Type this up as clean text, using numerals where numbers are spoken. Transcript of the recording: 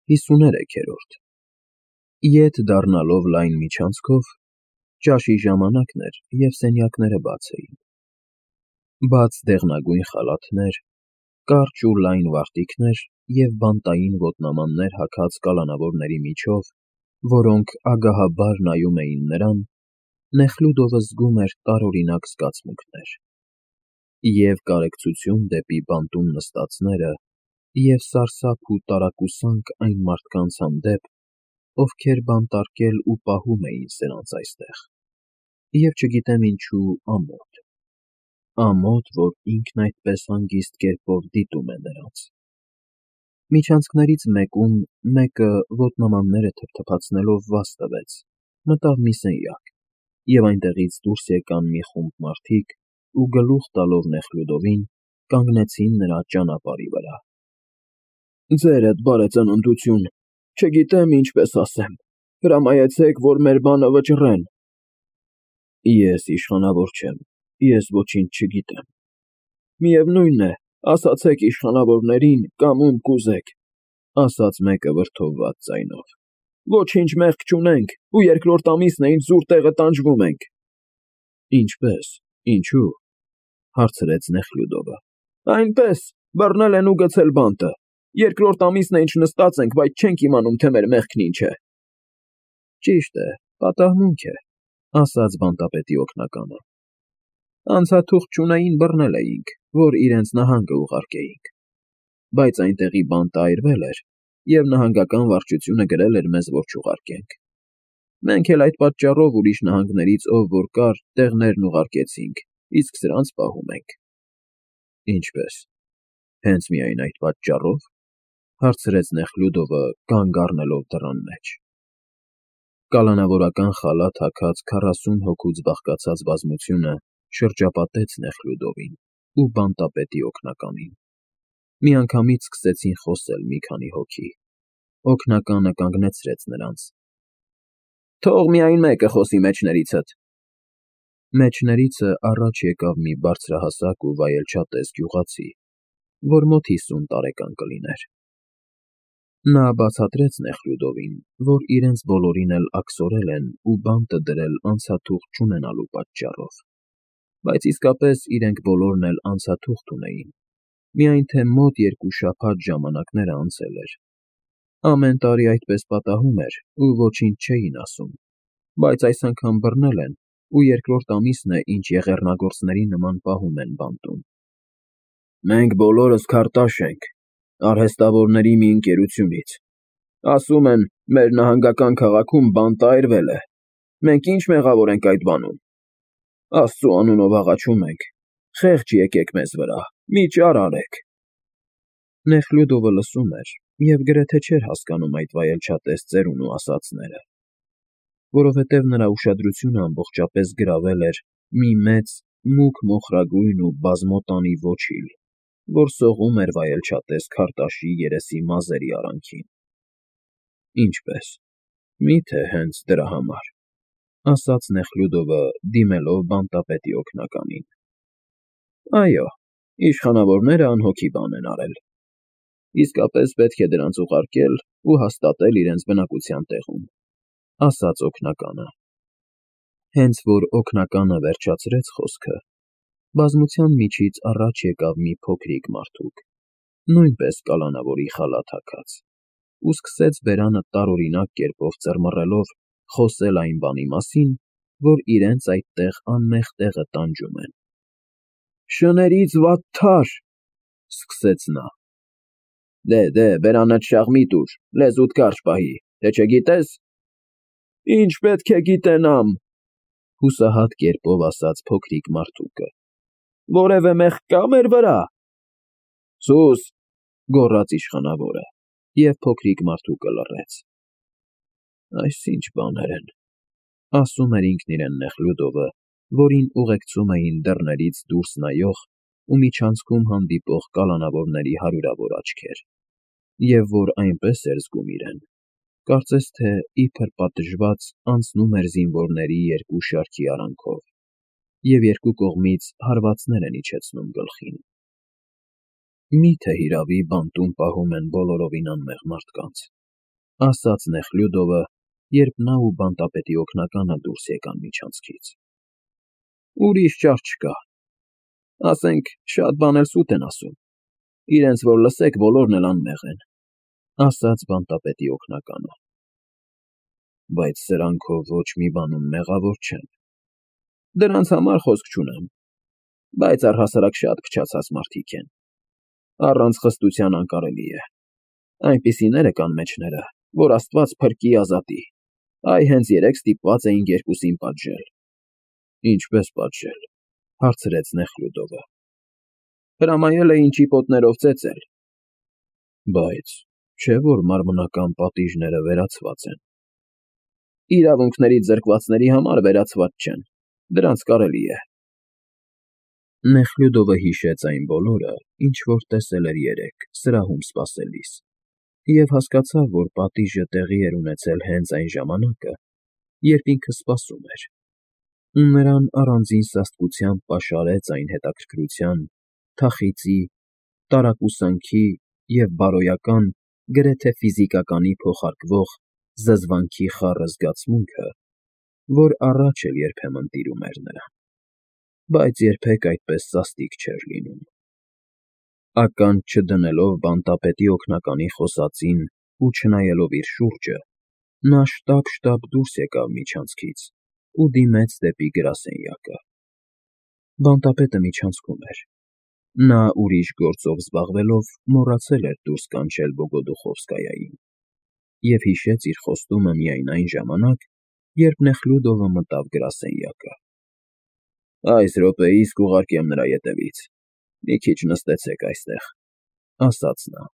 53-րդ Ետ դառնալով լայն միջանցքով, ճաշի ժամանակն էր, և սենյակները բաց էին. բաց դեղնագույն խալաթներ, կարճ ու լայն վարտիքներ և բանտային ոտնամաններ հագած կալանավորների միջով, որոնք ագահաբար նայում էին նրան, Նեխլուդովը զգում էր տարօրինակ զգացմունքներ. և կարեկցություն դեպի բանտում նստածները, և սարսափ ու տարակուսանք այն մարդկանց հանդեպ, ովքեր բանտարկել ու պահում էին սրանց այստեղ, և չգիտեմ ինչու ամոթ, որ ինքն այդպես հանգիստ կերպով դիտում է նրանց։ Միջանցքներից մեկում մեկը ոտնամանները թփթփացնելով վազ տվեց, մտավ մի սենյակ, և այնտեղից դուրս եկան մի խումբ մարդիկ ու գլուխ տալով Նեխլուդովին, կանգնեցին նրա ճանապարհի վրա։ «Ձերդ բարեծննդություն, չգիտեմ ինչպես ասեմ, հրամայեցեք, որ մեր բանը վճռեն»։ «Ես իշխանավոր չեմ, ես ոչինչ չգիտեմ»։ «Միևնույն է, ասացեք իշխանավորներին կամ ում կուզեք», ասաց մեկը վրդովված ձայնով։ «Ոչինչ մեղք չունենք, ու երկրորդ ամիսն է ինչ զուր տեղը տանջվում ենք»։ «Ինչպե՞ս, ինչու՞», հարցրեց Նեխլյուդովը։ «Այնպես, բռնել են ու գցել բանտը։ Երկրորդ ամիսն է ինչ նստած ենք, բայց չենք իմանում, թե մեր մեղքն ինչ է»։ «Ճիշտ է, պատահմունք է», ասաց բանտապետի օգնականը։ «Անցաթուղթ չունեին, բռնել էինք, որ իրենց նահանգը ուղարկեինք։ Բայց այնտեղի բանտը այրվել էր, և նահանգական վարչությունը գրել էր մեզ, որ չուղարկենք։ Մենք էլ այդ պատճառով ուրիշ նահանգներից ով որ կար, տեղներն ուղարկեցինք, իսկ սրանց պահում ենք»։ «Ինչպե՞ս, հենց միայն այդ պատճառո՞վ», հարցրեց Նեխլյուդովը, կանգ առնելով դռան մեջ։ Կալանավորական խալաթ հագած 40 հոգուց բաղկացած բազմությունը շրջապատեց Նեխլյուդովին ու բանտապետի օգնականին։ Միանգամից սկսեցին խոսել մի քանի հոգի։ Օգնականը կանգնեցրեց նրանց։ «Թող միայն մեկը խոսի մեջներիցդ»։ Մեջներիցը առաջ եկավ մի բարձրահասակ ու վայելչատես գյուղացի, որ մոտ 50 տարեկան կլիներ։ Նա բացատրեց Նեխլյուդովին, որ իրենց բոլորին էլ աքսորել են ու բանտը դրել անցաթուղթ չունենալու պատճառով, բայց իսկապես իրենք բոլորն էլ անցաթուղթ ունեին, միայն թե մոտ 2 շաբաթ ժամանակները անցել էր։ Ամեն տարի այդպես պատահում էր ու ոչինչ չէին ասում, բայց այս անգամ բռնել են ու երկրորդ ամիսն է, ինչ եղեռնագործների նման պահում են բանտում։ «Մենք բոլորս քարտաշ ենք, արհեստավորների մի ընկերությունից։ Ասում են, մեր նահանգական քաղաքում բանտը այրվել է։ Մենք ինչ մեղավոր ենք այդ բանում։ Աստծու անունով աղաչում ենք, խեղճ եկեք մեզ վրա, մի ճար արեք»։ Նեխլյուդովը լսում էր և գրեթե չէր հասկանում այդ վայելչատես ծերունու ասածները, որովհետև նրա ուշադրությունը ամբողջապես գրավել էր մի մեծ, մուգ մոխրագույն ու բազմոտանի ոչիլ, որ սողում էր վայելչատես քարտաշի երեսի մազերի արանքին։ «Ինչպե՞ս, մի՞թե հենց դրա համար», ասաց Նեխլյուդովը, դիմելով բանտապետի օգնականին։ «Այո, իշխանավորները անհոգի բան են արել։ Իսկապես պետք է դրանց ուղարկել ու հաստատել իրենց բնակության տեղում», ասաց օգնականը։ Հենց որ օգնականը վերջացրեց խոսքը, բազմության միջից առաջ եկավ մի փոքրիկ մարդուկ, նույնպես կալանավորի խալաթ հագած, ու սկսեց բերանը տարօրինակ կերպով ծռմռելով խոսել այն բանի մասին, որ իրենց այդտեղ անմեղ տեղը տանջում են։ «Շներից վատթար», սկսեց նա։ «Դե, բերանդ շաղ մի տուր, լեզուդ կարճ պահի, թե չգիտես»։ «Ինչ պետք է գիտենամ», հուսահատ կերպով ասաց փոքրիկ մարդուկը։ «Որևէ մեղք կա մեր վրա»։ «Սուս», գոռաց իշխանավորը, և փոքրիկ մարդուկը լռեց։ «Այս ինչ բաներ են», ասում էր ինքն իրեն Նեխլյուդովը, որին ուղեկցում էին դռներից դուրս նայող ու միջանցքում հանդիպող կալանավորների հարյուրավոր աչքեր, և որ այնպես էր զգում իրեն, կարծես թե իբր պատժված անցնում էր զինվորների 2 շարքի արանքով, և երկու կողմից հարվածներ են իջեցնում գլխին։ Մի՞թե հիրավի բանտում պահում են բոլորովին անմեղ մարդկանց։ ասաց Նեխլյուդովը, երբ նա ու բանտապետի օգնականը դուրս եկան միջանցքից։ Ուրիշ ճար չկա։ Ասենք, շատ բան էլ սուտ են ասում։ Իրենց որ լսեք, բոլորն էլ անմեղ են, ասաց բանտապետի օգնականը։ Բայց սրանք հո ոչ մի բանում մեղավոր չեն։ Դրանց համար խոսք չունեմ, բայց առհասարակ շատ փչացած մարդիկ են։ Առանց խստության անկարելի է։ Այնպիսիները կան մեջները, որ Աստված փրկի ազատի։ Այ հենց երեկ ստիպված էինք երկուսին պատժել։ Ինչպես պատժել, հարցրեց Նեխլյուդովը։ Հրամայել էին ճիպոտներով ծեծել։ Բայց չէ՞ որ մարմնական պատիժները վերացված են։ Իրավունքներից զրկվածների համար վերացված չեն։ Դրանց կարելի է։ Նեխլյուդովը հիշեց այն բոլորը, ինչ որ տեսել էր երեկ սրահում սպասելիս, և հասկացավ, որ պատիժը տեղի էր ունեցել հենց այն ժամանակը, երբ ինքը սպասում էր, ու նրան առանձին սաստկությամբ պաշարեց այն հետաքրքրության, թախիծի, տարակուսանքի և բարոյական, գրեթե ֆիզիկականի փոխարկվող զզվանքի խառը զգացմունքը, որ առաջ էլ երբեմն տիրում էր նրան, բայց երբեք այդպես սաստիկ չէր լինում։ Ականջ չդնելով բանտապետի օգնականի խոսածին ու չնայելով իր շուրջը, նա շտապ դուրս եկավ միջանցքից ու դիմեց դեպի գրասենյակը։ Բանտապետը միջանցքում էր։ Նա ուրիշ գործով զբաղվելով մոռացել էր դուրս կանչել Բոգոդուխովսկայային և հիշեց իր խոստումը միայն այն ժամանակ, երբ Նեխլյուդովը մտավ գրասենյակը։ Այս րոպեիս կուղարկեմ նրա ետևից։ Մի քիչ նստեցեք այստեղ, ասաց նա։